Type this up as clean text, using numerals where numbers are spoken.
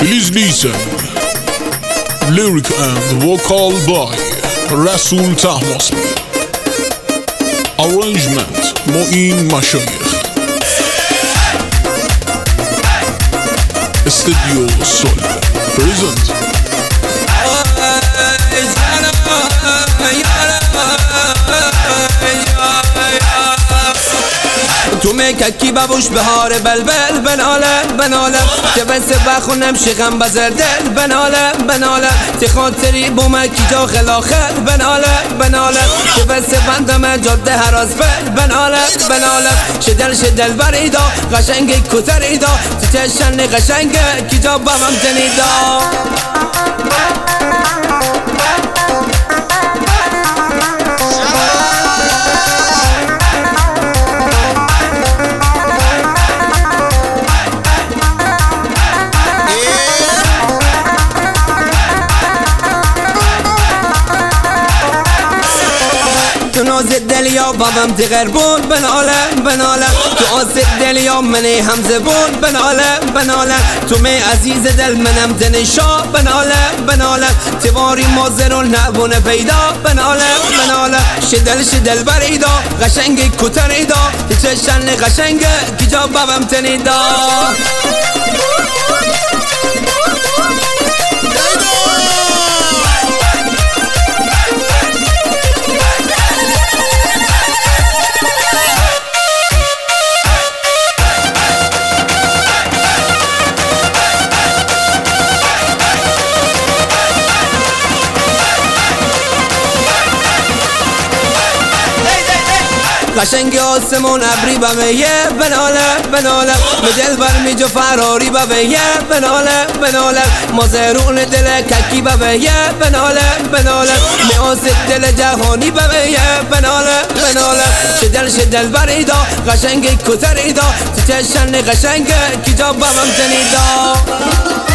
Please listen. Lyric and vocal by Rasul Tahmasbi. Arrangement Moin Mashayikh. Studio Sol present. تو میککی ببوش بهار بلبل بناله بناله که بس بخونم شغم بزر دل بناله بناله تی خاطری بومکی جا خلاخل بناله بناله که بس بندم جاده هراز بل بناله بناله شدل بریدا قشنگ کتریدا تی چشن قشنگ کی جا بمم تنیدا تو ناز دلیا بابم دیگر بود بناله بناله تو آسد دلیا منی همزه بود بناله بناله تو می عزیز دل منم دنشا بناله بناله تیواری مازرون نبونه پیدا بناله بناله شدل بریدا قشنگ کتریدا چشن قشنگ کی جا بابم تنیدا قشنگ آسمون ابری بمیه بناله بناله مدل برمی جو فراری بمیه بناله بناله مازرون دل ککی بمیه بناله بناله میاسد دل جهانی بمیه بناله بناله شدل بریدا قشنگ کتریدا چشن قشنگ کی جا بمم تنیدا